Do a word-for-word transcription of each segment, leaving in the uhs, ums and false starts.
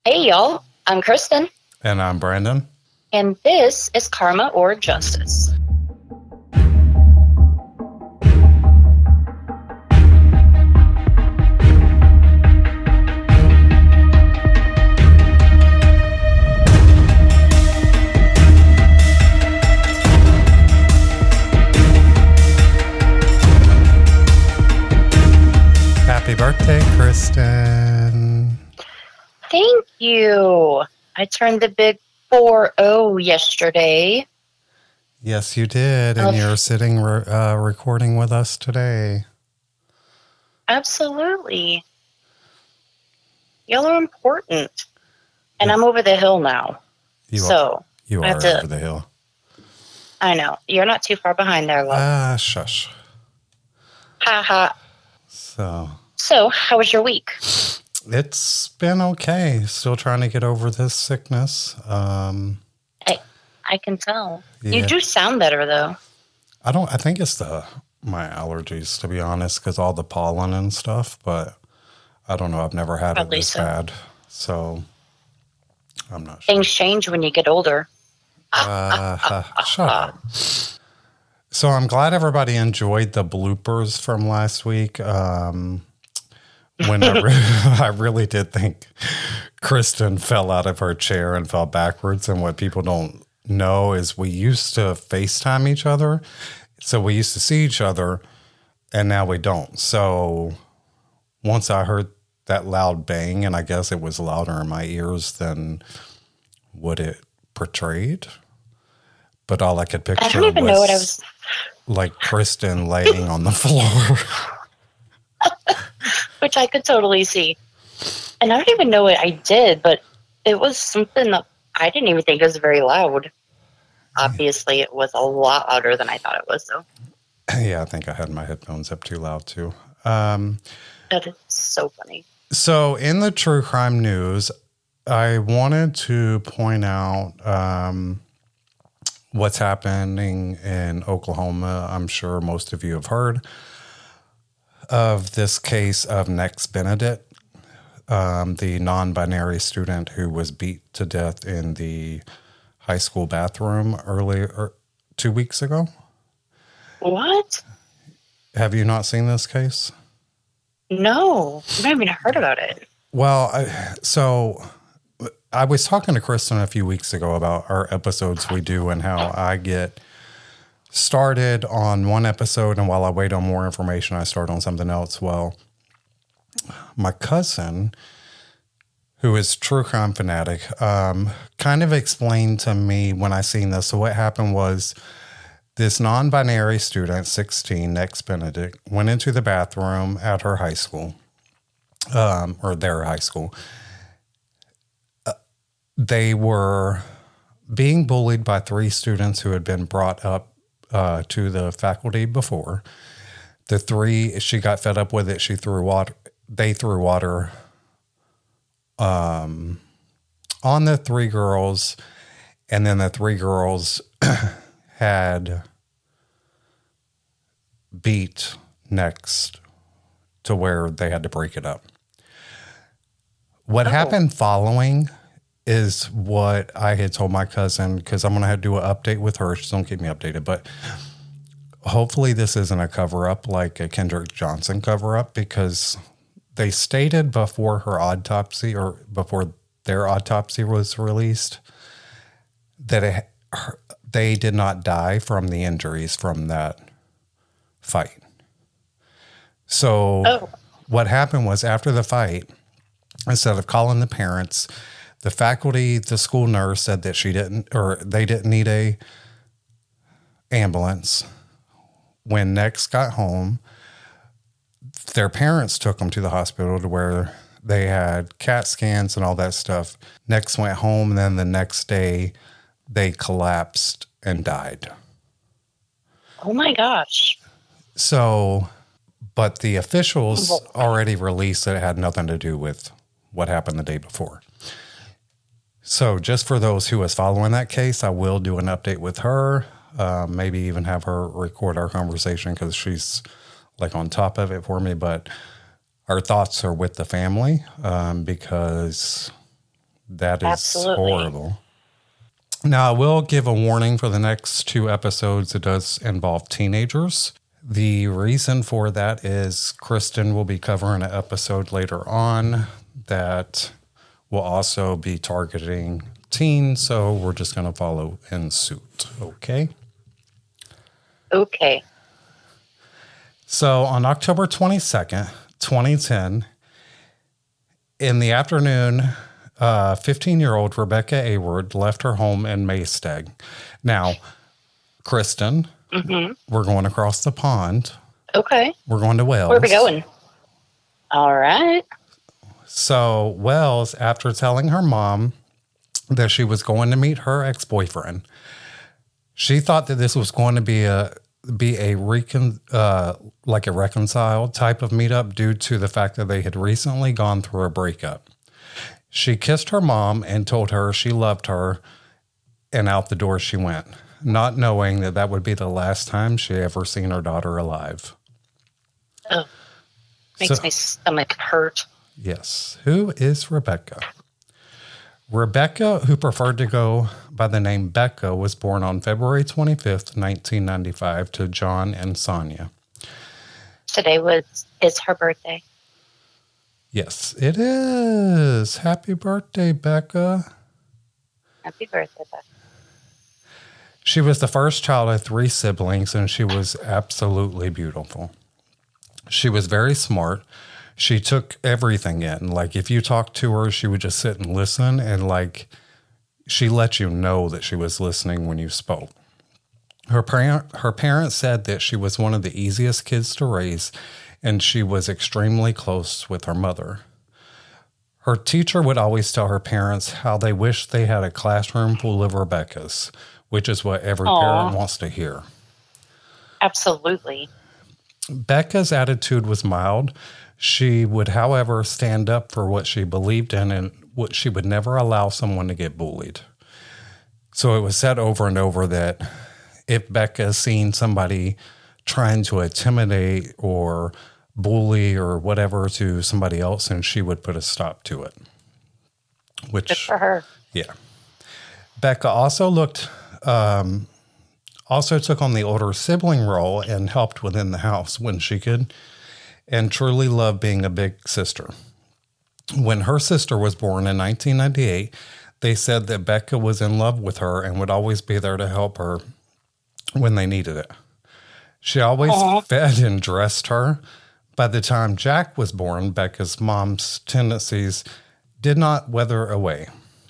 Hey, y'all. I'm Kristen. And I'm Brandon. And this is Karma or Justice. Happy birthday, Kristen. Thank you. I turned the big four oh yesterday. Yes, you did. And Oh. you're sitting re- uh, recording with us today. Absolutely. Y'all are important. And I'm over the hill now. You so are, you I have are to- over the hill. I know. You're not too far behind there, love. Ah, shush. Ha ha. So, So, how was your week? it's been okay. Still trying to get over this sickness. Um, I, I can tell. Yeah. You do sound better, though. I don't, I think it's the, my allergies, to be honest, because all the pollen and stuff, but I don't know. I've never had Probably it this so. bad. So, I'm not sure. Things change when you get older. Uh, shut up. So I'm glad everybody enjoyed the bloopers from last week. Um, when I, re- I really did think Kristen fell out of her chair and fell backwards. And what people don't know is we used to FaceTime each other. So we used to see each other, and now we don't. So once I heard that loud bang, and I guess it was louder in my ears than what it portrayed. But all I could picture I don't even was, know what I was... like Kristen laying on the floor. Which I could totally see. And I don't even know what I did, but it was something that I didn't even think was very loud. Obviously, it was a lot louder than I thought it was, though. Yeah, I think I had my headphones up too loud, too. Um, That is so funny. so in the true crime news, I wanted to point out um, what's happening in Oklahoma. I'm sure most of you have heard of this case of Nex Benedict, um, the non-binary student who was beat to death in the high school bathroom earlier, two weeks ago. What? Have you not seen this case? No. I haven't even heard about it. Well, I, so I was talking to Kristen a few weeks ago about our episodes we do and how I get started on one episode, and while I wait on more information, I start on something else. Well, my cousin, who is true crime fanatic, um, kind of explained to me when I seen this. So what happened was this non-binary student, sixteen, Nex Benedict, went into the bathroom at her high school, um, or their high school. Uh, they were being bullied by three students who had been brought up uh, to the faculty before. The three, she got fed up with it. She threw water. They threw water um, on the three girls, and then the three girls had beat Next to where they had to break it up. What Oh. happened following is what I had told my cousin, because I'm going to do an update with her. She's going to keep me updated, but hopefully this isn't a cover-up like a Kendrick Johnson cover-up, because they stated before her autopsy, or before their autopsy was released, that it, her, they did not die from the injuries from that fight. So Oh. what happened was, after the fight, instead of calling the parents, the faculty, the school nurse said that she didn't, or they didn't need a ambulance. When Nex got home, their parents took them to the hospital to where they had CAT scans and all that stuff. Nex went home, and then the next day they collapsed and died. Oh, my gosh. So, but the officials already released that it had nothing to do with what happened the day before. So just for those who was following that case, I will do an update with her. Uh, maybe even have her record our conversation, because she's like on top of it for me. But our thoughts are with the family, um, because That is Absolutely. horrible. Now, I will give a warning for the next two episodes. It does involve teenagers. The reason for that is Kristen will be covering an episode later on that will also be targeting teens, so we're just going to follow in suit, okay? Okay. So on October twenty-second, twenty ten, in the afternoon, uh, fifteen-year-old Rebecca Award left her home in Maesteg. Now, Kristen, mm-hmm. we're going across the pond. Okay. We're going to Wales. Where are we going? All right. So Wells, after telling her mom that she was going to meet her ex-boyfriend, she thought that this was going to be a be a recon uh, like a reconciled type of meetup due to the fact that they had recently gone through a breakup. She kissed her mom and told her she loved her, and out the door she went, not knowing that that would be the last time she ever seen her daughter alive. Oh, makes So- my stomach hurt. Yes. Who is Rebecca? Rebecca, who preferred to go by the name Becca, was born on February twenty-fifth, nineteen ninety-five to John and Sonia. Today was is her birthday. Yes, it is. Happy birthday, Becca. Happy birthday, Beth. She was the first child of three siblings, and she was absolutely beautiful. She was very smart. She took everything in. Like, if you talked to her, she would just sit and listen, and, like, she let you know that she was listening when you spoke. Her parent, her parents said that she was one of the easiest kids to raise, and she was extremely close with her mother. Her teacher would always tell her parents how they wish they had a classroom full of Rebeccas, which is what every Aww. parent wants to hear. Absolutely. Becca's attitude was mild. She would, however, stand up for what she believed in, and what she would never allow someone to get bullied. So it was said over and over that if Becca seen somebody trying to intimidate or bully or whatever to somebody else, and she would put a stop to it. Which, Good for her. yeah. Becca also looked, um, also took on the older sibling role and helped within the house when she could, and truly loved being a big sister. When her sister was born in nineteen ninety-eight, they said that Becca was in love with her and would always be there to help her when they needed it. She always Aww. fed and dressed her. By the time Jack was born, Becca's mom's tendencies did not wither away.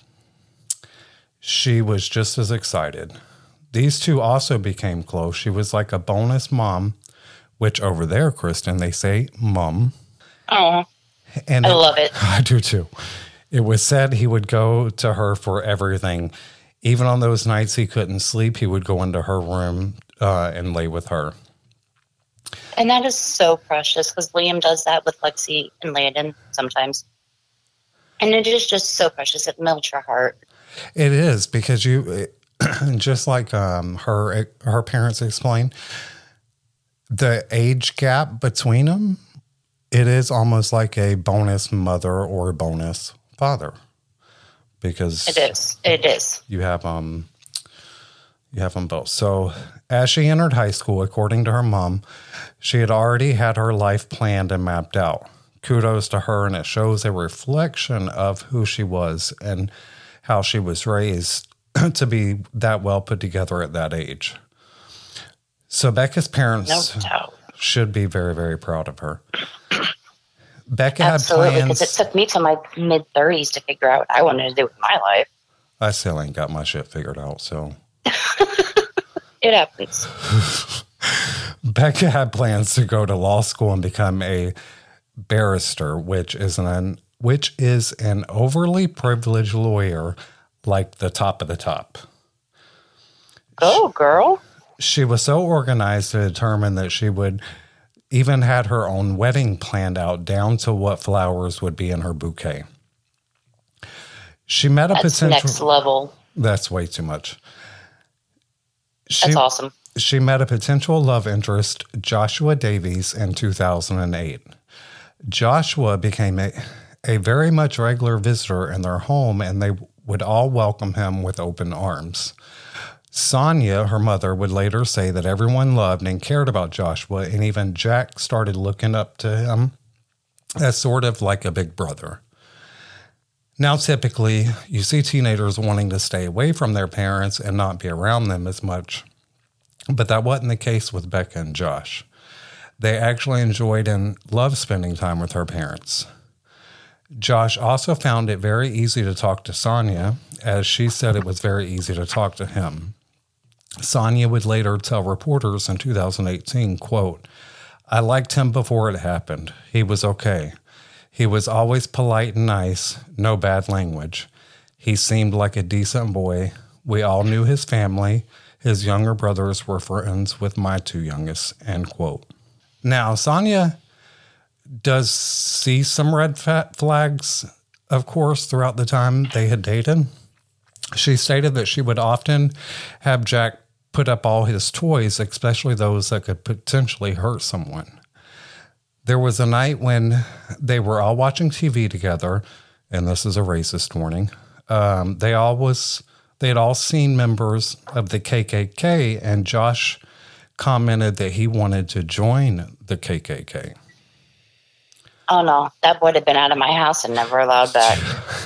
She was just as excited. These two also became close. She was like a bonus mom, which over there, Kristen, they say mum. Oh, And I it- love it. I do too. It was said he would go to her for everything. Even on those nights he couldn't sleep, he would go into her room uh, and lay with her. And that is so precious because Liam does that with Lexi and Landon sometimes. And it is just so precious. It melts your heart. It is, because you, just like um, her her parents explained, the age gap between them, it is almost like a bonus mother or a bonus father, because It is. It is. you have um you have them both. So as she entered high school, according to her mom, she had already had her life planned and mapped out. Kudos to her, and it shows a reflection of who she was and how she was raised to be that well put together at that age. So Becca's parents No doubt. should be very, very proud of her. Becca Absolutely. had Because it plans. took me to my mid thirties to figure out what I wanted to do with my life. I still ain't got my shit figured out, so. It happens. Becca had plans to go to law school and become a barrister, which is an which is an overly privileged lawyer, like the top of the top. Go, girl. She was so organized to determine that she would even had her own wedding planned out down to what flowers would be in her bouquet. She met a That's potential. next level. That's way too much. She, That's awesome. She met a potential love interest, Joshua Davies, in two thousand eight. Joshua became a, a very much regular visitor in their home, and they would all welcome him with open arms. Sonia, her mother, would later say that everyone loved and cared about Joshua, and even Jack started looking up to him as sort of like a big brother. Now, typically, you see teenagers wanting to stay away from their parents and not be around them as much, but that wasn't the case with Becca and Josh. They actually enjoyed and loved spending time with her parents. Josh also found it very easy to talk to Sonia, as she said it was very easy to talk to him. Sonia would later tell reporters in two thousand eighteen, quote, "I liked him before it happened. He was okay. He was always polite and nice, no bad language. He seemed like a decent boy. We all knew his family. His younger brothers were friends with my two youngest," end quote. Now, Sonia does see some red flags, of course, throughout the time they had dated. She stated that she would often have Jack put up all his toys, especially those that could potentially hurt someone. There was a night when they were all watching T V together, and this is a racist warning. Um, they all was they had all seen members of the K K K, and Josh commented that he wanted to join the K K K. Oh, no. That would have been out of my house and never allowed back.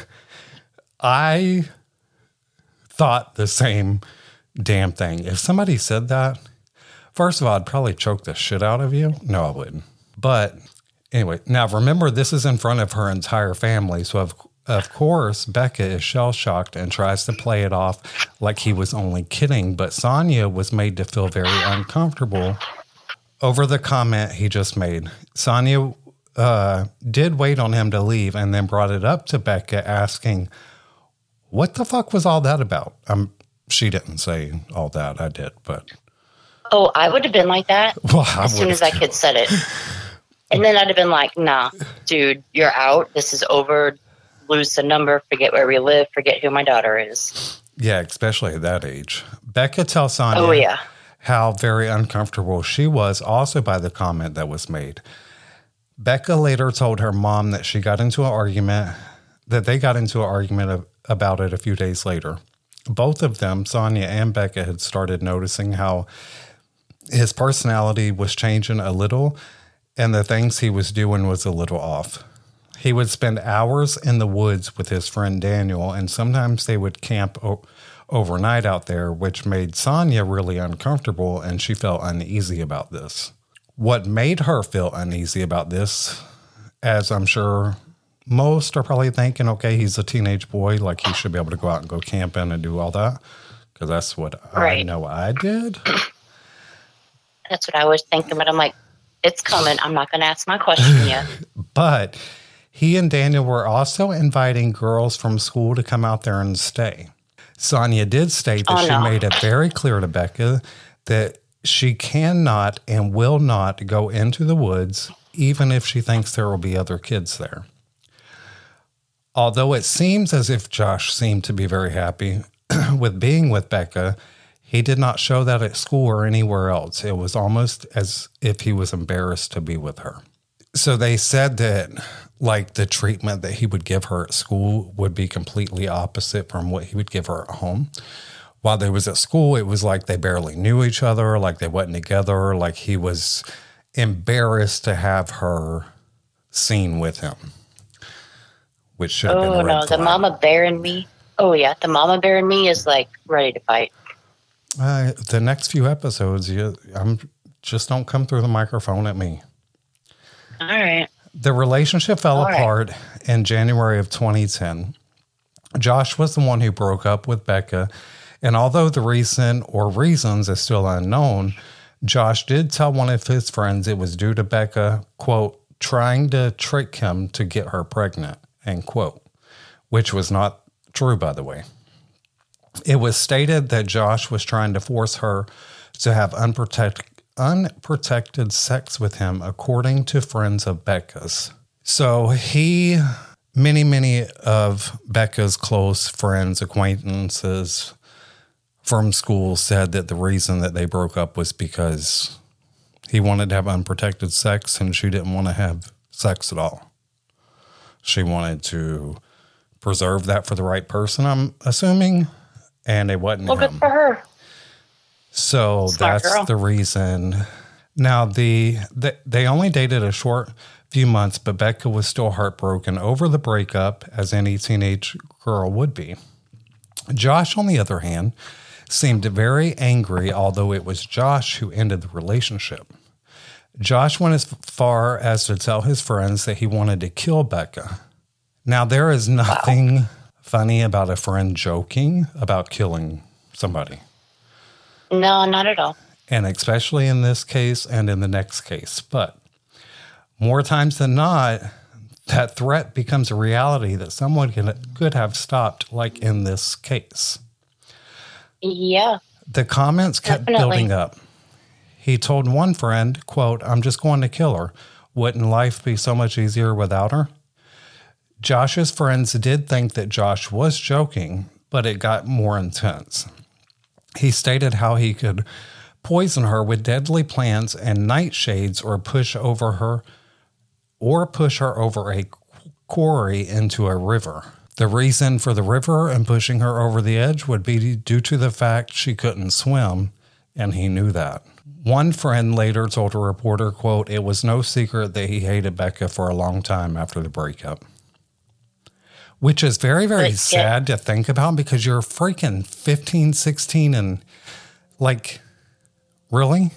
I thought the same damn thing. If somebody said that, first of all, I'd probably choke the shit out of you. No, I wouldn't. But anyway, now remember, this is in front of her entire family. So, of, of course, Becca is shell-shocked and tries to play it off like he was only kidding. But Sonia was made to feel very uncomfortable over the comment he just made. Sonia uh, did wait on him to leave and then brought it up to Becca, asking, "What the fuck was all that about?" Um, she didn't say all that. I did, but... Oh, I would have been like that well, I as soon as that kid said it. And then I'd have been like, nah, dude, you're out. This is over. Lose the number. Forget where we live. Forget who my daughter is. Yeah, especially at that age. Becca tells Sonia oh, yeah. how very uncomfortable she was also by the comment that was made. Becca later told her mom that she got into an argument, that they got into an argument of, about it a few days later. Both of them, Sonia and Becca, had started noticing how his personality was changing a little, and the things he was doing was a little off. He would spend hours in the woods with his friend Daniel, and sometimes they would camp o- overnight out there, which made Sonia really uncomfortable, and she felt uneasy about this. What made her feel uneasy about this, as I'm sure most are probably thinking, okay, he's a teenage boy, like he should be able to go out and go camping and do all that, because that's what right. I know I did. That's what I was thinking, but I'm like, it's coming. I'm not going to ask my question yet. But he and Daniel were also inviting girls from school to come out there and stay. Sonia did state that oh, she no. made it very clear to Becca that she cannot and will not go into the woods, even if she thinks there will be other kids there. Although it seems as if Josh seemed to be very happy with being with Becca, he did not show that at school or anywhere else. It was almost as if he was embarrassed to be with her. So they said that, like, the treatment that he would give her at school would be completely opposite from what he would give her at home. While they was at school, it was like they barely knew each other, like they wasn't together, like he was embarrassed to have her seen with him, which should have oh, been a red no, flag. The mama bear in me. Oh, yeah, the mama bear in me is, like, ready to fight. Uh, the next few episodes, you, I'm just don't come through the microphone at me. All right. The relationship fell All apart right. in January of twenty ten. Josh was the one who broke up with Becca, and although the reason or reasons is still unknown, Josh did tell one of his friends it was due to Becca, quote, trying to trick him to get her pregnant, end quote, which was not true, by the way. It was stated that Josh was trying to force her to have unprotected unprotected sex with him, according to friends of Becca's. So he, many, many of Becca's close friends, acquaintances from school said that the reason that they broke up was because he wanted to have unprotected sex and she didn't want to have sex at all. She wanted to preserve that for the right person, I'm assuming, and it wasn't Well, him. good for her. So Smart that's girl. the reason. Now, the, the they only dated a short few months, but Becca was still heartbroken over the breakup, as any teenage girl would be. Josh, on the other hand, seemed very angry, although it was Josh who ended the relationship. Josh went as far as to tell his friends that he wanted to kill Becca. Now, there is nothing wow. funny about a friend joking about killing somebody. No, not at all. And especially in this case and in the next case. But more times than not, that threat becomes a reality that someone can, could have stopped, like in this case. Yeah. The comments kept definitely. building up. He told one friend, quote, "I'm just going to kill her. Wouldn't life be so much easier without her?" Josh's friends did think that Josh was joking, but it got more intense. He stated how he could poison her with deadly plants and nightshades or push over her or push her over a quarry into a river. The reason for the river and pushing her over the edge would be due to the fact she couldn't swim, and he knew that. One friend later told a reporter, quote, "It was no secret that he hated Becca for a long time after the breakup." Which is very, very but, sad yeah. to think about because you're freaking fifteen, sixteen, and like, really?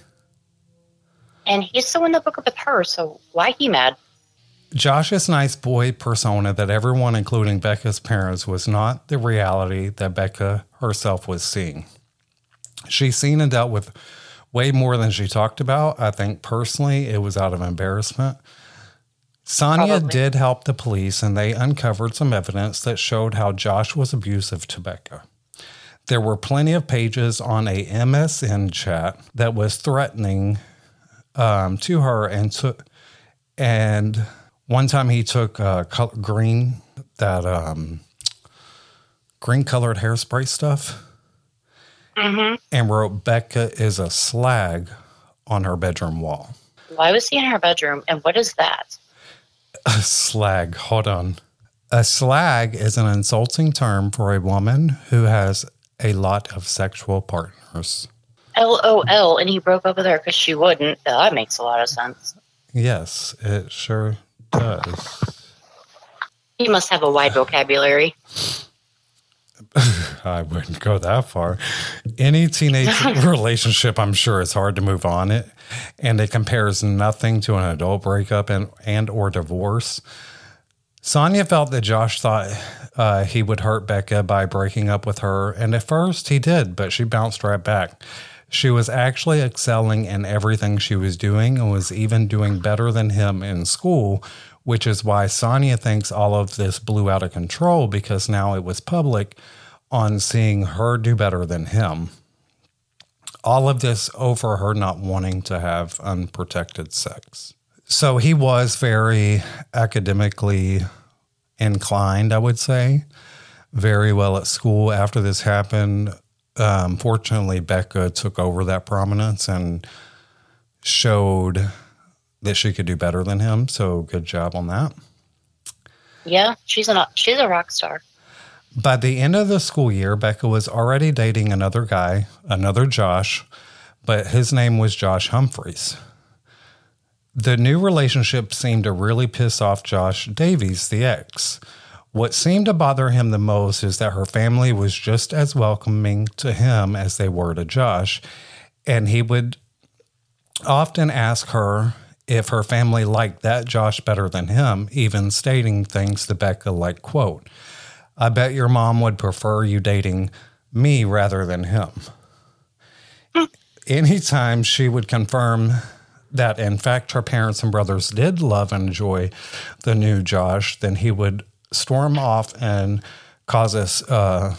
And he's still in the book with her, so why he mad? Josh's nice boy persona that everyone, including Becca's parents, was not the reality that Becca herself was seeing. She's seen and dealt with way more than she talked about. I think personally it was out of embarrassment. Sonia Probably. did help the police, and they uncovered some evidence that showed how Josh was abusive to Becca. There were plenty of pages on a M S N chat that was threatening um, to her, and took and one time he took uh, color, green that um, green colored hairspray stuff, mm-hmm. and wrote "Becca is a slag" on her bedroom wall. Why was he in her bedroom, and what is that? A slag. Hold on. A slag is an insulting term for a woman who has a lot of sexual partners. L O L, and he broke up with her because she wouldn't. That makes a lot of sense. Yes, it sure does. He must have a wide vocabulary. I wouldn't go that far. Any teenage relationship, I'm sure, is hard to move on it, and it compares nothing to an adult breakup and, and or divorce. Sonia felt that Josh thought uh, he would hurt Becca by breaking up with her, and at first he did, but she bounced right back. She was actually excelling in everything she was doing and was even doing better than him in school, which is why Sonia thinks all of this blew out of control, because now it was public on seeing her do better than him. All of this over her not wanting to have unprotected sex. So he was very academically inclined, I would say, very well at school. After this happened, um, fortunately, Becca took over that prominence and showed that she could do better than him. So good job on that. Yeah, she's a she's a rock star. By the end of the school year, Becca was already dating another guy, another Josh, but his name was Josh Humphreys. The new relationship seemed to really piss off Josh Davies, the ex. What seemed to bother him the most is that her family was just as welcoming to him as they were to Josh, and he would often ask her if her family liked that Josh better than him, even stating things to Becca like, quote, "I bet your mom would prefer you dating me rather than him." Anytime she would confirm that, in fact, her parents and brothers did love and enjoy the new Josh, then he would storm off and cause a uh,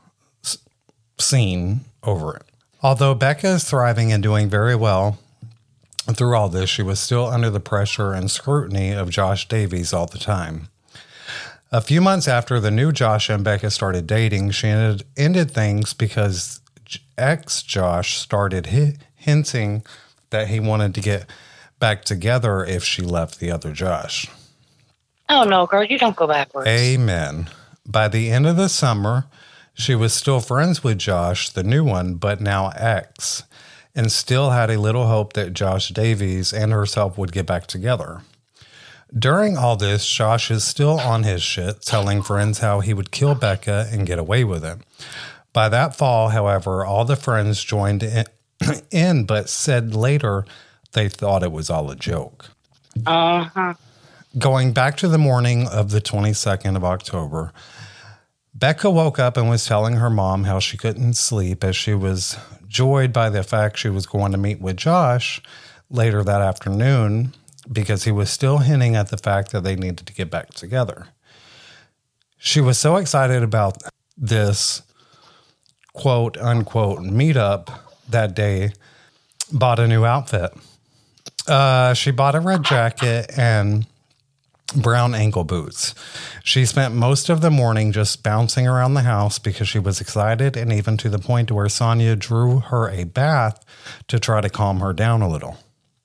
scene over it. Although Becca is thriving and doing very well through all this, she was still under the pressure and scrutiny of Josh Davies all the time. A few months after the new Josh and Becca started dating, she ended, ended things because ex-Josh started hi- hinting that he wanted to get back together if she left the other Josh. Oh, no, girl, you don't go backwards. Amen. By the end of the summer, she was still friends with Josh, the new one, but now ex, and still had a little hope that Josh Davies and herself would get back together. During all this, Josh is still on his shit, telling friends how he would kill Becca and get away with it. By that fall, however, all the friends joined in, in but said later they thought it was all a joke. Uh-huh. Going back to the morning of the twenty-second of October, Becca woke up and was telling her mom how she couldn't sleep as she was joyed by the fact she was going to meet with Josh later that afternoon because he was still hinting at the fact that they needed to get back together. She was so excited about this quote unquote meetup that day, bought a new outfit. Uh, she bought a red jacket and brown ankle boots. She spent most of the morning just bouncing around the house because she was excited, and even to the point where Sonia drew her a bath to try to calm her down a little.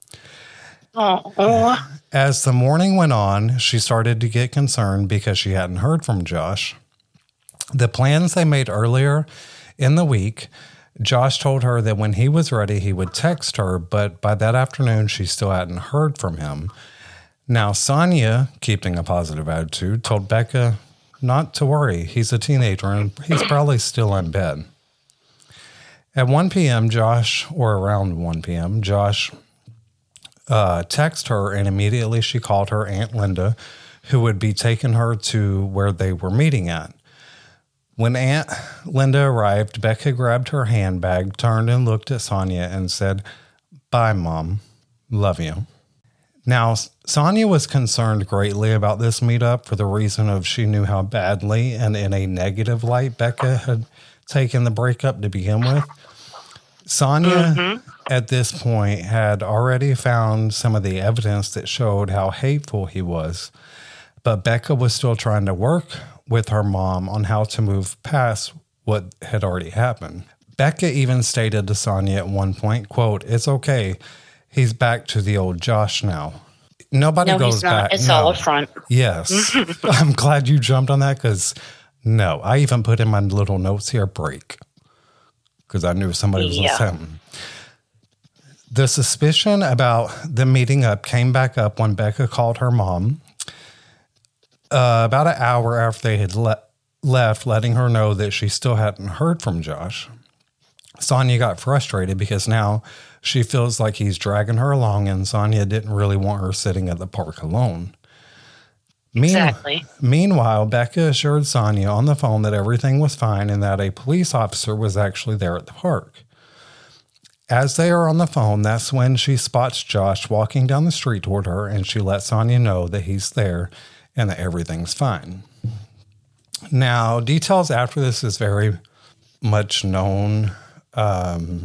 Oh. As the morning went on, she started to get concerned because she hadn't heard from Josh. The plans they made earlier in the week, Josh told her that when he was ready, he would text her, but by that afternoon, she still hadn't heard from him. Now, Sonia, keeping a positive attitude, told Becca not to worry. He's a teenager and he's probably still in bed. At one p.m., Josh, or around one p.m., Josh uh, texted her, and immediately she called her Aunt Linda, who would be taking her to where they were meeting at. When Aunt Linda arrived, Becca grabbed her handbag, turned and looked at Sonia and said, "Bye, Mom. Love you." Now, Sonia was concerned greatly about this meetup for the reason of she knew how badly and in a negative light Becca had taken the breakup to begin with. Sonia, mm-hmm. at this point, had already found some of the evidence that showed how hateful he was, but Becca was still trying to work with her mom on how to move past what had already happened. Becca even stated to Sonia at one point, quote, "It's okay. He's back to the old Josh now." Nobody no, goes he's not. back. It's no. all up front. Yes. I'm glad you jumped on that because, no, I even put in my little notes here, break, because I knew somebody was yeah. listening. The suspicion about the meeting up came back up when Becca called her mom uh, about an hour after they had le- left, letting her know that she still hadn't heard from Josh. Sonia got frustrated because now she feels like he's dragging her along, and Sonia didn't really want her sitting at the park alone. Mean- exactly. Meanwhile, Becca assured Sonia on the phone that everything was fine and that a police officer was actually there at the park. As they are on the phone, that's when she spots Josh walking down the street toward her, and she lets Sonia know that he's there and that everything's fine. Now, details after this is very much known. Um,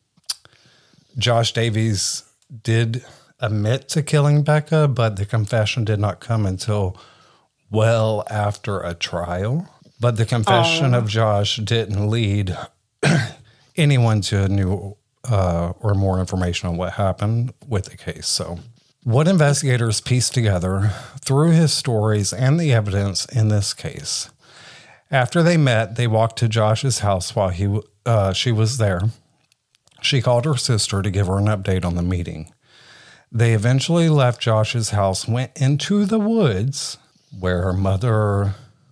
Josh Davies did admit to killing Becca, but the confession did not come until well after a trial. But the confession oh. of Josh didn't lead anyone to a new uh, or more information on what happened with the case. So what investigators pieced together through his stories and the evidence in this case. After they met, they walked to Josh's house while he uh, she was there. She called her sister to give her an update on the meeting. They eventually left Josh's house, went into the woods where her mother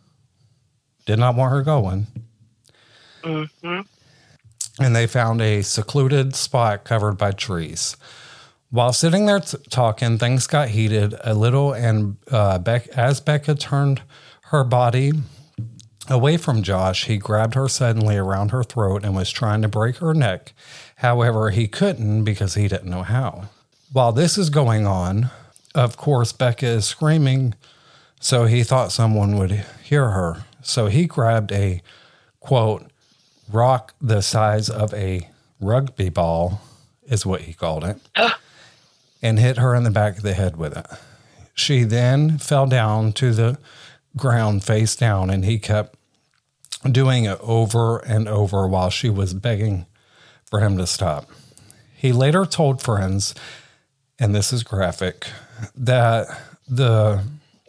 did not want her going. Mm-hmm. And they found a secluded spot covered by trees. While sitting there t- talking, things got heated a little, and uh, Beck, as Becca turned her body away from Josh, he grabbed her suddenly around her throat and was trying to break her neck. However, he couldn't because he didn't know how. While this is going on, of course, Becca is screaming, so he thought someone would hear her. So he grabbed a, quote, rock the size of a rugby ball, is what he called it, and hit her in the back of the head with it. She then fell down to the ground face down, and he kept doing it over and over while she was begging for him to stop. He later told friends, and this is graphic, that the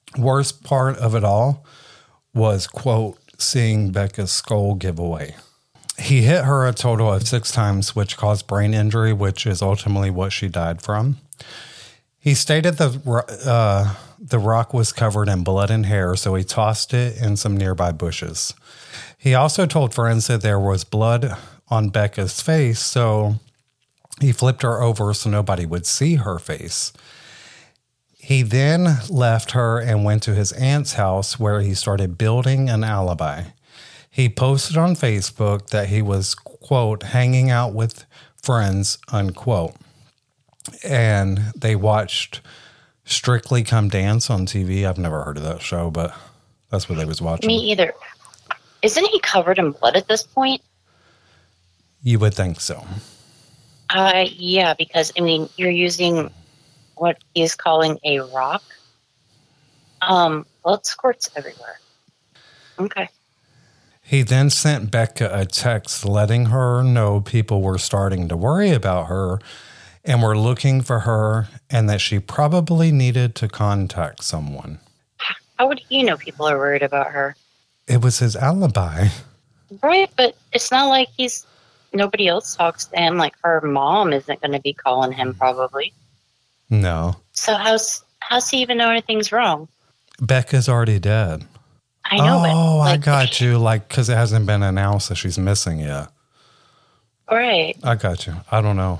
Worst part of it all was, quote, seeing Becca's skull give away. He hit her a total of six times, which caused brain injury, which is ultimately what she died from. He stated the uh, the rock was covered in blood and hair, so he tossed it in some nearby bushes. He also told friends that there was blood on Becca's face, so he flipped her over so nobody would see her face. He then left her and went to his aunt's house where he started building an alibi. He posted on Facebook that he was, quote, hanging out with friends, unquote. And they watched Strictly Come Dance on T V. I've never heard of that show, but that's what they was watching. Me either. Isn't he covered in blood at this point? You would think so. Uh, yeah, because, I mean, you're using what he's calling a rock. Um, blood squirts everywhere. Okay. He then sent Becca a text letting her know people were starting to worry about her and were looking for her and that she probably needed to contact someone. How would he know people are worried about her? It was his alibi. Right, but it's not like he's... Nobody else talks to him. Like, her mom isn't going to be calling him, probably. No. So how's how's he even know anything's wrong? Becca's already dead. I know it. Oh, like, I got you. Like, because it hasn't been announced that she's missing yet. Right. I got you. I don't know.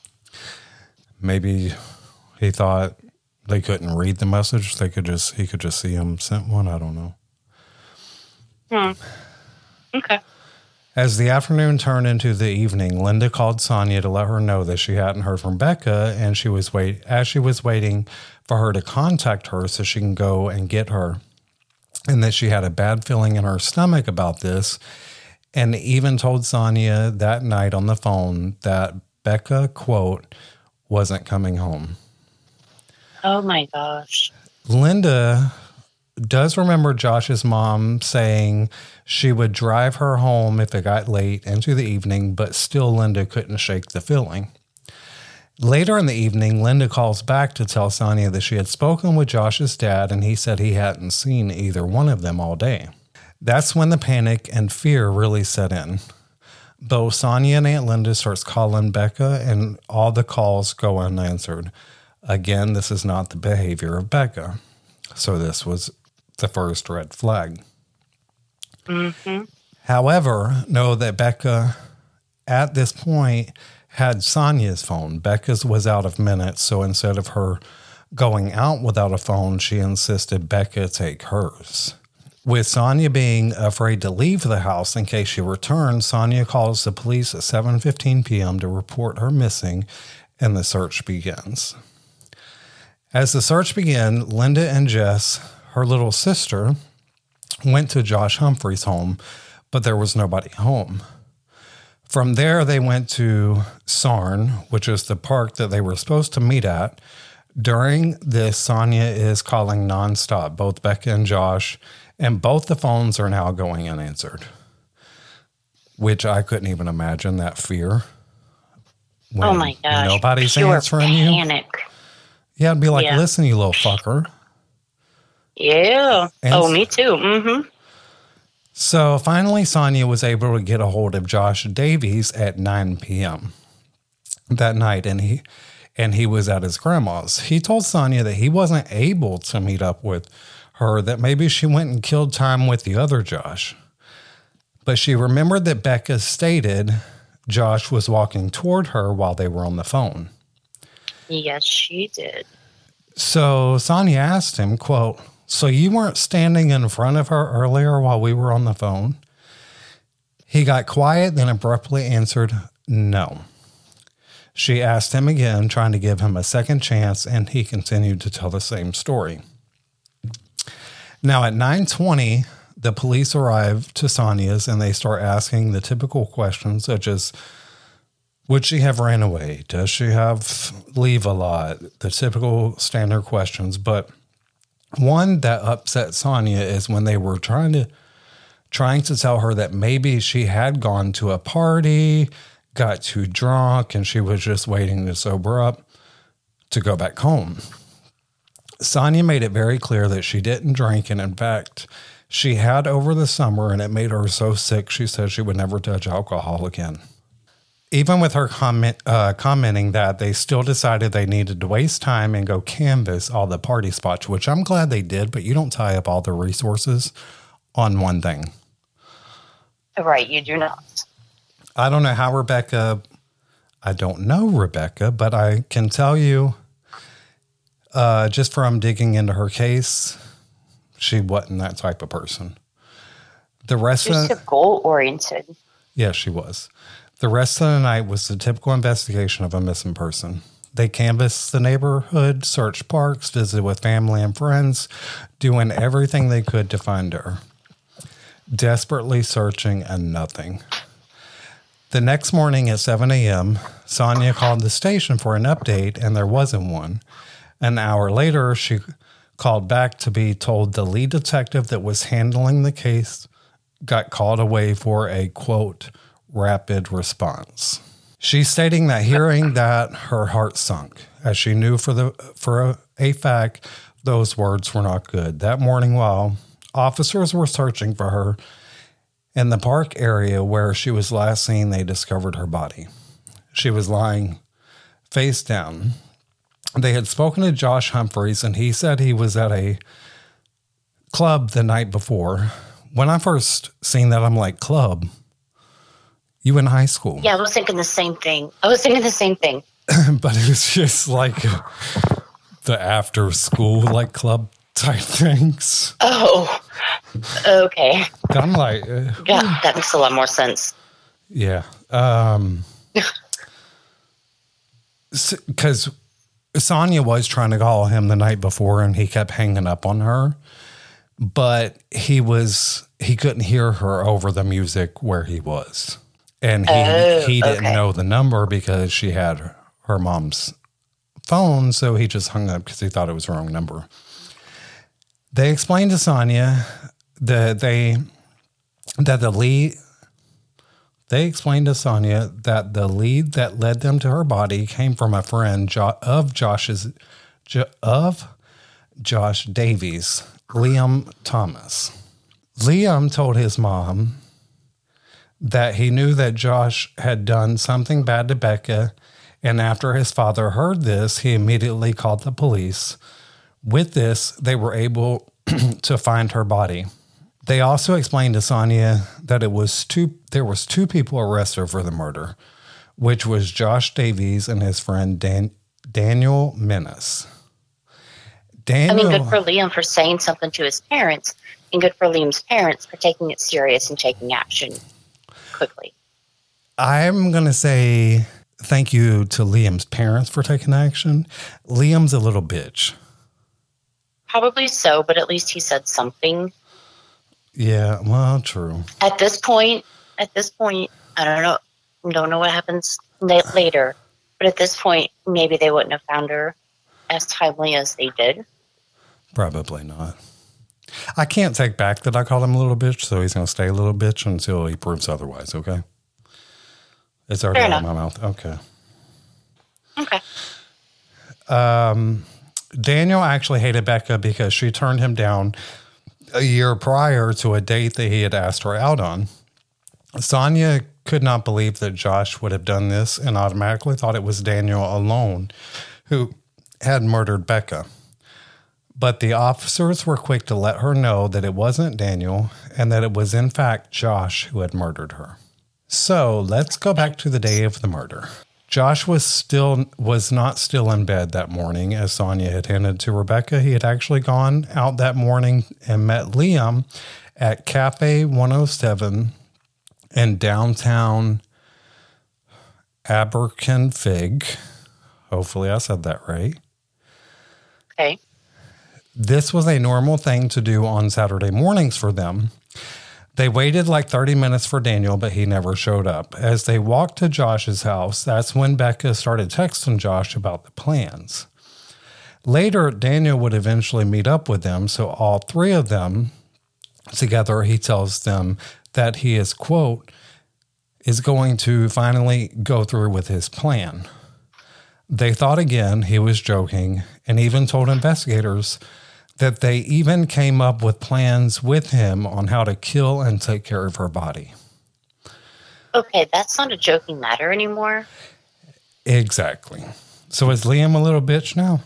Maybe he thought they couldn't read the message. They could just, he could just see him sent one. I don't know. Hmm. Okay. As the afternoon turned into the evening, Linda called Sonia to let her know that she hadn't heard from Becca, and she was wait as she was waiting for her to contact her so she can go and get her, and that she had a bad feeling in her stomach about this, and even told Sonia that night on the phone that Becca, quote, wasn't coming home. Oh my gosh. Linda does remember Josh's mom saying she would drive her home if it got late into the evening, but still Linda couldn't shake the feeling. Later in the evening, Linda calls back to tell Sonia that she had spoken with Josh's dad and he said he hadn't seen either one of them all day. That's when the panic and fear really set in. Both Sonia and Aunt Linda starts calling Becca and all the calls go unanswered. Again, this is not the behavior of Becca. So this was the first red flag. Mm-hmm. However, know that Becca, at this point, had Sonia's phone. Becca's was out of minutes, so instead of her going out without a phone, she insisted Becca take hers. With Sonia being afraid to leave the house in case she returned, Sonia calls the police at seven fifteen p.m. to report her missing, and the search begins. As the search began, Linda and Jess, her little sister, went to Josh Humphrey's home, but there was nobody home. From there, they went to Sarn, which is the park that they were supposed to meet at. During this, Sonia is calling nonstop, both Becca and Josh, and both the phones are now going unanswered, which I couldn't even imagine that fear. Oh my gosh. Nobody's Pure answering panic. you. Yeah, I'd be like, yeah. Listen, you little fucker. Yeah. And oh, me too. Mm-hmm. So finally, Sonia was able to get a hold of Josh Davies at nine p.m. that night, and he and he was at his grandma's. He told Sonia that he wasn't able to meet up with her, that maybe she went and killed time with the other Josh. But she remembered that Becca stated Josh was walking toward her while they were on the phone. Yes, she did. So Sonia asked him, quote, so you weren't standing in front of her earlier while we were on the phone? He got quiet, then abruptly answered, no. She asked him again, trying to give him a second chance, and he continued to tell the same story. Now at nine twenty, the police arrive to Sonia's and they start asking the typical questions such as, would she have ran away? Does she have leave a lot? The typical standard questions. But one that upset Sonia is when they were trying to trying to tell her that maybe she had gone to a party, got too drunk, and she was just waiting to sober up to go back home. Sonia made it very clear that she didn't drink, and in fact, she had over the summer, and it made her so sick she said she would never touch alcohol again. Even with her comment, uh, commenting that they still decided they needed to waste time and go canvass all the party spots, which I'm glad they did, but you don't tie up all the resources on one thing. Right, you do not. I don't know how Rebecca, I don't know Rebecca, but I can tell you, uh, just from digging into her case, she wasn't that type of person. The rest She's of so goal-oriented. Yeah, she was. The rest of the night was the typical investigation of a missing person. They canvassed the neighborhood, searched parks, visited with family and friends, doing everything they could to find her. Desperately searching and nothing. The next morning at seven a.m., Sonia called the station for an update, and there wasn't one. An hour later, she called back to be told the lead detective that was handling the case got called away for a, quote, rapid response. She's stating that hearing that, her heart sunk, as she knew for the for a, a fact those words were not good. That morning, while officers were searching for her in the park area where she was last seen, they discovered her body. She was lying face down. They had spoken to Josh Humphreys, and he said he was at a club the night before. When I first seen that, I'm like, club? You in high school? Yeah, I was thinking the same thing. I was thinking the same thing. But it was just like the after school like club type things. Oh, okay. I'm like, uh, Yeah, that makes a lot more sense. Yeah. Um, because Sonia was trying to call him the night before, and he kept hanging up on her. But he was he couldn't hear her over the music where he was. And he oh, he didn't okay. know the number because she had her mom's phone, so he just hung up because he thought it was the wrong number. They explained to Sonia that they that the lead they explained to Sonia that the lead that led them to her body came from a friend jo- of Josh's jo- of Josh Davies, Liam Thomas. Liam told his mom that he knew that Josh had done something bad to Becca, and after his father heard this, he immediately called the police. With this, they were able to find her body. They also explained to Sonia that it was two. There was two people arrested for the murder, which was Josh Davies and his friend Dan, Daniel Menace. Daniel, I mean, good for Liam for saying something to his parents, and good for Liam's parents for taking it serious and taking action quickly. I'm going to say thank you to Liam's parents for taking action. Liam's a little bitch. Probably so, but at least he said something. Yeah, well, true. At this point, at this point, I don't know, don't know what happens la- later, but at this point, maybe they wouldn't have found her as timely as they did. Probably not. I can't take back that I called him a little bitch, so he's going to stay a little bitch until he proves otherwise, okay? It's already Fair out of enough. my mouth. Okay. Okay. Um, Daniel actually hated Becca because she turned him down a year prior to a date that he had asked her out on. Sonia could not believe that Josh would have done this and automatically thought it was Daniel alone who had murdered Becca. But the officers were quick to let her know that it wasn't Daniel and that it was in fact Josh who had murdered her. So let's go back to the day of the murder. Josh was still was not still in bed that morning, as Sonia had hinted to Rebecca. He had actually gone out that morning and met Liam at Cafe one oh seven in downtown Aberkenfig. Hopefully I said that right. Okay. This was a normal thing to do on Saturday mornings for them. They waited like thirty minutes for Daniel, but he never showed up. As they walked to Josh's house, that's when Becca started texting Josh about the plans. Later, Daniel would eventually meet up with them, so all three of them together, he tells them that he is, quote, is going to finally go through with his plan. They thought again he was joking and even told investigators that they even came up with plans with him on how to kill and take care of her body. Okay, that's not a joking matter anymore. Exactly. So is Liam a little bitch now?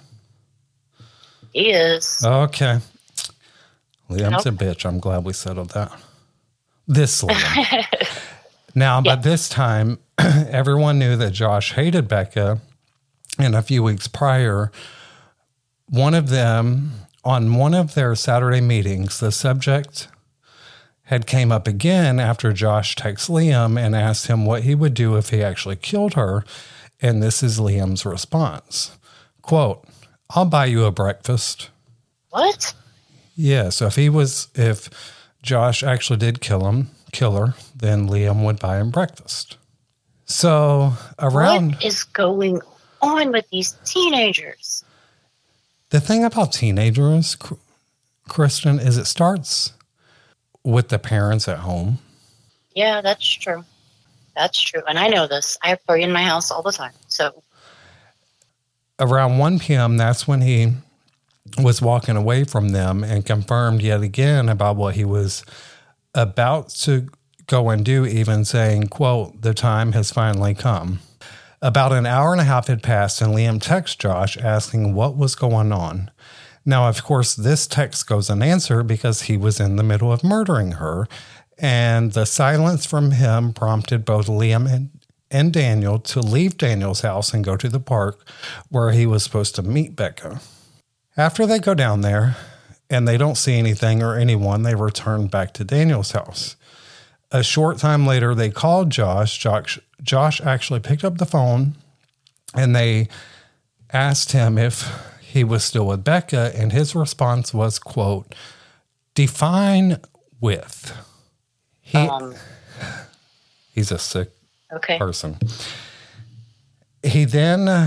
He is. Okay. Liam's Nope. a bitch. I'm glad we settled that. This Liam. Now, by Yeah. this time, everyone knew that Josh hated Becca. And a few weeks prior, one of them, on one of their Saturday meetings, the subject had came up again after Josh texted Liam and asked him what he would do if he actually killed her. And this is Liam's response. Quote, "I'll buy you a breakfast." What? Yeah, so if he was, if Josh actually did kill him, kill her, then Liam would buy him breakfast. So around... What is going on with these teenagers? The thing about teenagers, Kristen, is it starts with the parents at home. Yeah, that's true. That's true. And I know this. I have three in my house all the time. So Around one p.m., that's when he was walking away from them and confirmed yet again about what he was about to go and do, even saying, quote, "The time has finally come." About an hour and a half had passed, and Liam texted Josh asking what was going on. Now, of course, this text goes unanswered because he was in the middle of murdering her, and the silence from him prompted both Liam and, and Daniel to leave Daniel's house and go to the park where he was supposed to meet Becca. After they go down there and they don't see anything or anyone, they return back to Daniel's house. A short time later, they called Josh. Josh, Josh actually picked up the phone and they asked him if he was still with Becca, and his response was, quote, "Define with." He, um, he's a sick okay. person. He then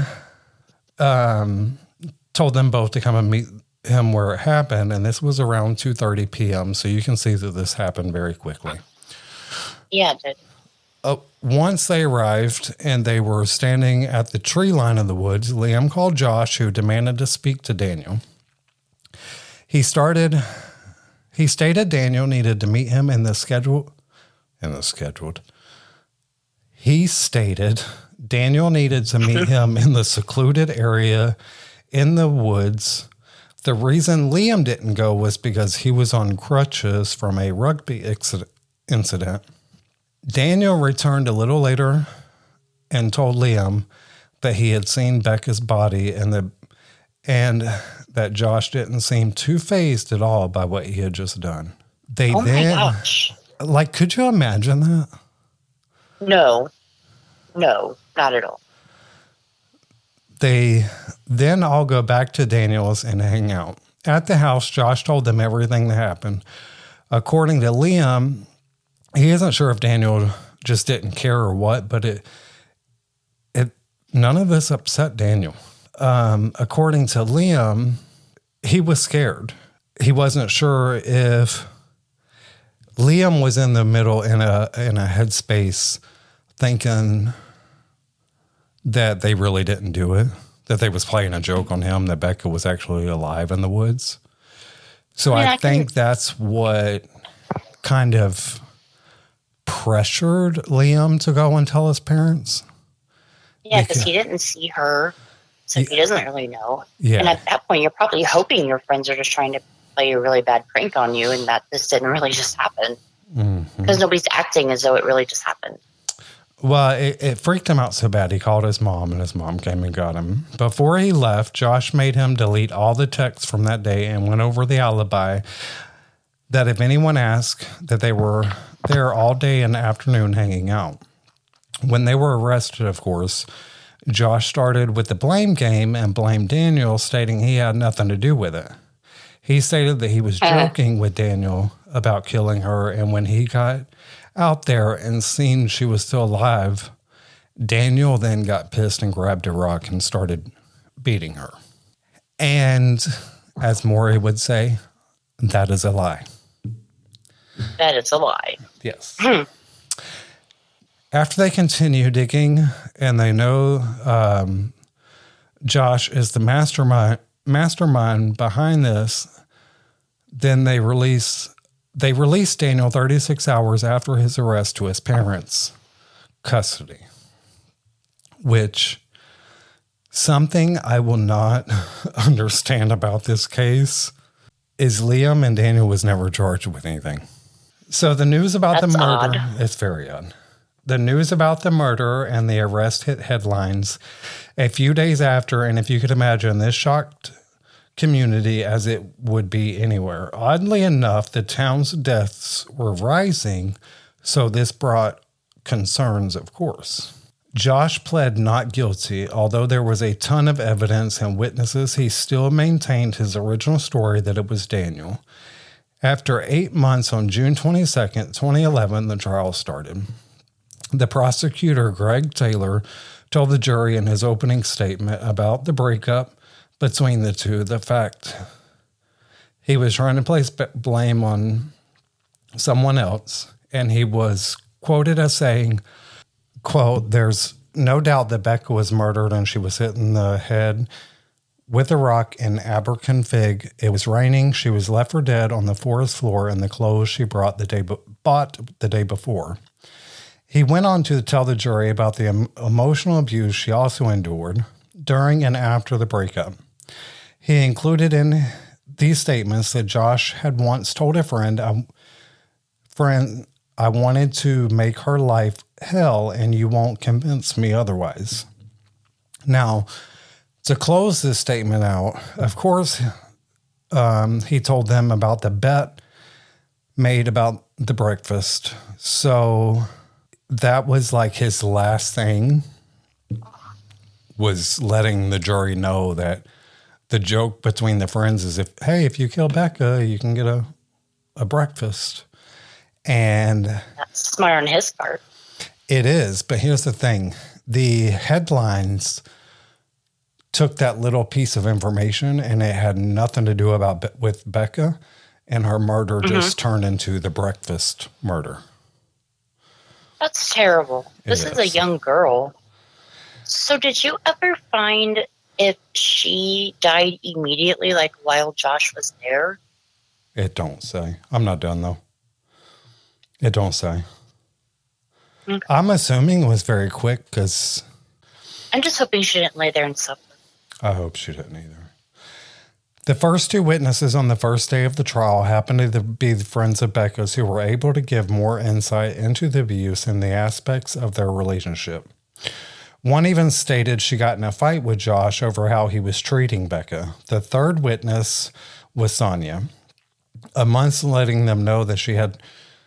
um, told them both to come and meet him where it happened, and this was around two thirty p.m., so you can see that this happened very quickly. Yeah, it did. Uh, once they arrived and they were standing at the tree line of the woods, Liam called Josh, who demanded to speak to Daniel. He started, he stated Daniel needed to meet him in the schedule, in the scheduled. He stated Daniel needed to meet him in the secluded area in the woods. The reason Liam didn't go was because he was on crutches from a rugby incident. Daniel returned a little later and told Liam that he had seen Becca's body and the and that Josh didn't seem too fazed at all by what he had just done. They Oh then, my gosh. like, could you imagine that? No. No, not at all. They then all go back to Daniel's and hang out. At the house, Josh told them everything that happened. According to Liam, he isn't sure if Daniel just didn't care or what, but it, it none of this upset Daniel. Um, according to Liam, he was scared. He wasn't sure if Liam was in the middle in a in a headspace thinking that they really didn't do it, that they was playing a joke on him, that Becca was actually alive in the woods. So I mean, I, I think can- that's what kind of pressured Liam to go and tell his parents. Yeah, because Because- he didn't see her, so he doesn't really know. Yeah. And at that point, you're probably hoping your friends are just trying to play a really bad prank on you and that this didn't really just happen. Because nobody's acting as though it really just happened. Well, it, it freaked him out so bad, he called his mom, and his mom came and got him. Before he left, Josh made him delete all the texts from that day and went over the alibi that if anyone asked, that they were there all day and afternoon hanging out. When they were arrested, of course, Josh started with the blame game and blamed Daniel, stating he had nothing to do with it. He stated that he was joking with Daniel about killing her, and when he got out there and seen she was still alive, Daniel then got pissed and grabbed a rock and started beating her. And as Maury would say, that is a lie. That is a lie. Yes. After they continue digging and they know um, Josh is the mastermind mastermind behind this, then they release they released Daniel thirty-six hours after his arrest to his parents' custody, which something I will not understand about this case is Liam and Daniel was never charged with anything. So the news about That's the murder, odd. it's very odd. The news about the murder and the arrest hit headlines a few days after, and if you could imagine, this shocked community as it would be anywhere. Oddly enough, the town's deaths were rising, so this brought concerns, of course. Josh pled not guilty. Although there was a ton of evidence and witnesses, he still maintained his original story that it was Daniel. After eight months, on June twenty-second, twenty eleven, the trial started. The prosecutor, Greg Taylor, told the jury in his opening statement about the breakup between the two, the fact he was trying to place blame on someone else, and he was quoted as saying, quote, "There's no doubt that Becca was murdered and she was hit in the head with a rock in Aberconfig. It was raining. She was left for dead on the forest floor in the clothes she brought the day be- bought the day before." He went on to tell the jury about the em- emotional abuse she also endured during and after the breakup. He included in these statements that Josh had once told a friend, I, friend, I wanted to make her life hell and you won't convince me otherwise. Now, to close this statement out, of course, um, he told them about the bet made about the breakfast. So that was like his last thing, was letting the jury know that the joke between the friends is, if, hey, if you kill Becca, you can get a, a breakfast. And That's smart on his part. it is, but here's the thing. The headlines took that little piece of information and it had nothing to do about Be- with Becca, and her murder mm-hmm. just turned into the breakfast murder. That's terrible. This is. is a young girl. So did you ever find if she died immediately, like while Josh was there? It don't say. I'm not done, though. It don't say. Okay. I'm assuming it was very quick because... I'm just hoping she didn't lay there and suffer. I hope she didn't either. The first two witnesses on the first day of the trial happened to be the friends of Becca's who were able to give more insight into the abuse and the aspects of their relationship. One even stated she got in a fight with Josh over how he was treating Becca. The third witness was Sonia. A month letting them know that she had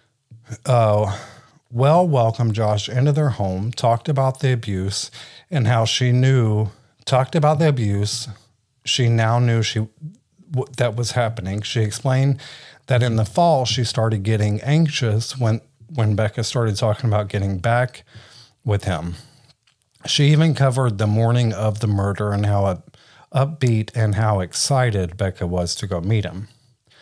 uh, well welcomed Josh into their home, talked about the abuse and how she knew, talked about the abuse. She now knew she w- that was happening. She explained that in the fall, she started getting anxious when, when Becca started talking about getting back with him. She even covered the morning of the murder and how up, upbeat and how excited Becca was to go meet him.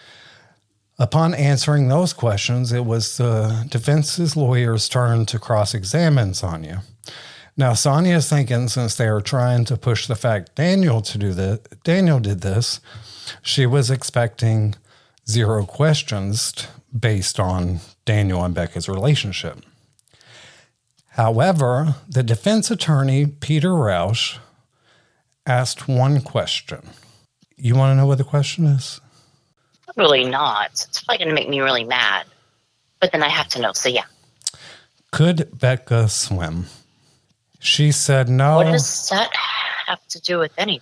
Upon answering those questions, it was the defense's lawyer's turn to cross-examine Sonia. Now, Sonia is thinking, since they are trying to push the fact Daniel to do this, Daniel did this, she was expecting zero questions based on Daniel and Becca's relationship. However, the defense attorney, Peter Rausch, asked one question. You want to know what the question is? Really not. It's probably going to make me really mad. But then I have to know, so yeah. Could Becca swim? She said no. What does that have to do with anything?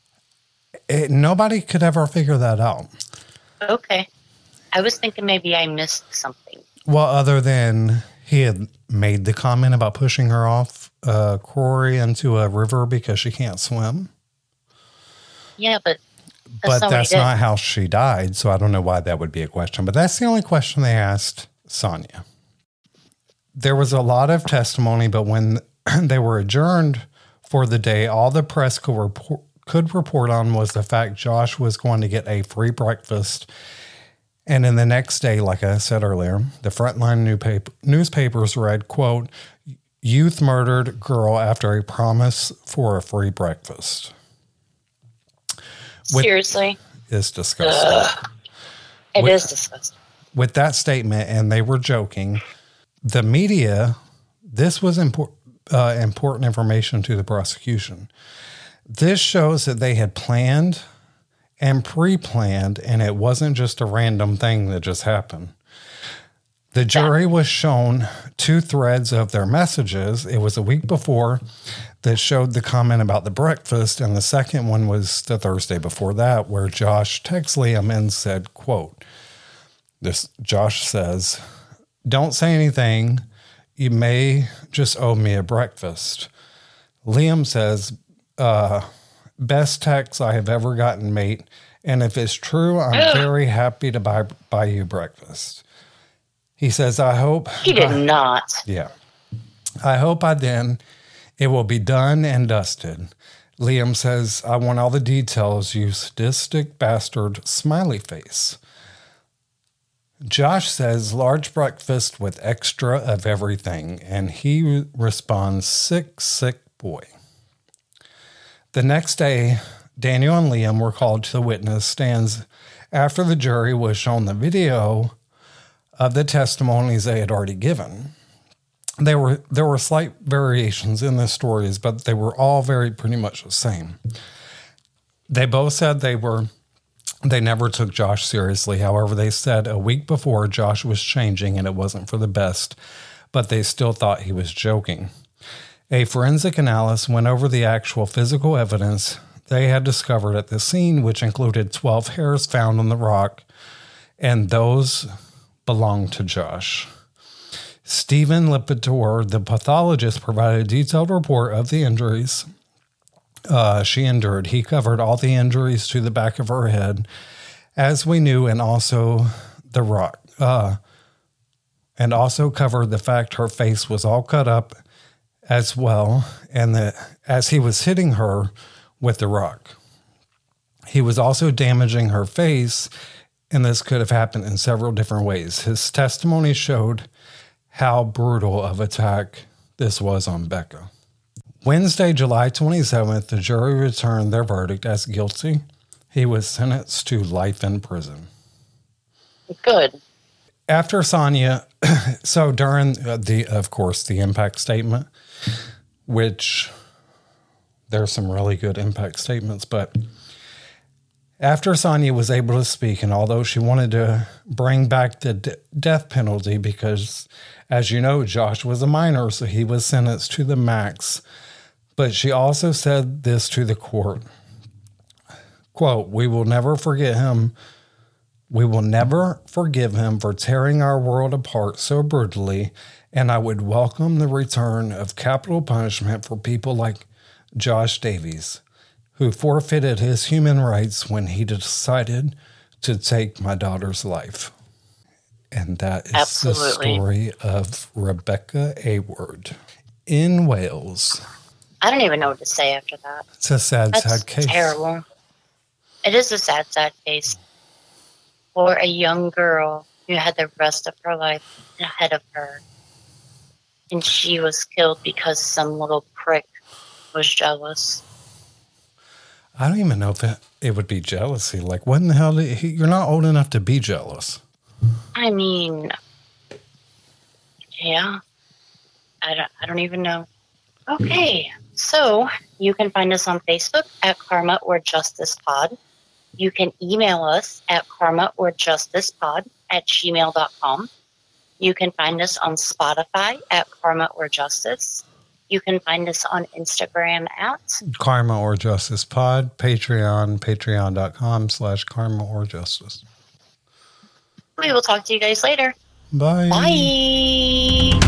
It, nobody could ever figure that out. Okay. I was thinking maybe I missed something. Well, other than he had made the comment about pushing her off uh, Corey into a river because she can't swim. Yeah, but that's but not that's what he not did. how she died, so I don't know why that would be a question. But that's the only question they asked Sonia. There was a lot of testimony, but when they were adjourned for the day, all the press could report, could report on was the fact Josh was going to get a free breakfast. And in the next day, like I said earlier, the frontline newspaper, newspapers read, quote, "Youth murdered girl after a promise for a free breakfast." Seriously? It's disgusting. Ugh. It with, is disgusting. With that statement, and they were joking, the media, this was impor- uh, important information to the prosecution. This shows that they had planned and pre-planned, and it wasn't just a random thing that just happened. The jury was shown two threads of their messages. It was a week before that showed the comment about the breakfast, and the second one was the Thursday before that, where Josh texts Liam and said, quote, this Josh says, "Don't say anything. You may just owe me a breakfast." Liam says, uh, "Best text I have ever gotten, mate. And if it's true, I'm very happy to buy buy you breakfast." He says, "I hope." He did by, not. Yeah. "I hope by then it will be done and dusted." Liam says, "I want all the details, you sadistic bastard," smiley face. Josh says, "Large breakfast with extra of everything." And he responds, "Sick, sick boy." The next day, Daniel and Liam were called to the witness stands after the jury was shown the video of the testimonies they had already given. There were there were slight variations in the stories, but they were all very pretty much the same. They both said they were they never took Josh seriously. However, they said a week before Josh was changing and it wasn't for the best, but they still thought he was joking. A forensic analysis went over the actual physical evidence they had discovered at the scene, which included twelve hairs found on the rock, and those belonged to Josh. Stephen Lipitor, the pathologist, provided a detailed report of the injuries uh, she endured. He covered all the injuries to the back of her head, as we knew, and also the rock, uh, and also covered the fact her face was all cut up as well, and that as he was hitting her with the rock, he was also damaging her face, and this could have happened in several different ways. His testimony showed how brutal of attack this was on Becca. Wednesday, July twenty-seventh, the jury returned their verdict as guilty. He was sentenced to life in prison. Good. After Sonia, so during the, of course, the impact statement, which there's some really good impact statements, but after Sonia was able to speak, and although she wanted to bring back the d- death penalty because, as you know, Josh was a minor, so he was sentenced to the max, but she also said this to the court, quote, "We will never forget him. We will never forgive him for tearing our world apart so brutally, and I would welcome the return of capital punishment for people like Josh Davies, who forfeited his human rights when he decided to take my daughter's life." And that is Absolutely. The story of Rebecca Ayward in Wales. I don't even know what to say after that. It's a sad, That's sad case. Terrible. It is a sad, sad case for a young girl who had the rest of her life ahead of her. And she was killed because some little prick was jealous. I don't even know if it, it would be jealousy. Like, what in the hell? Did he, you're not old enough to be jealous. I mean, yeah. I don't, I don't even know. Okay. So you can find us on Facebook at Karma or Justice Pod. You can email us at karma or justice pod at gmail dot com. You can find us on Spotify at Karma or Justice. You can find us on Instagram at Karma or Justice Pod, Patreon, patreon.com slash Karma or Justice. We will talk to you guys later. Bye. Bye.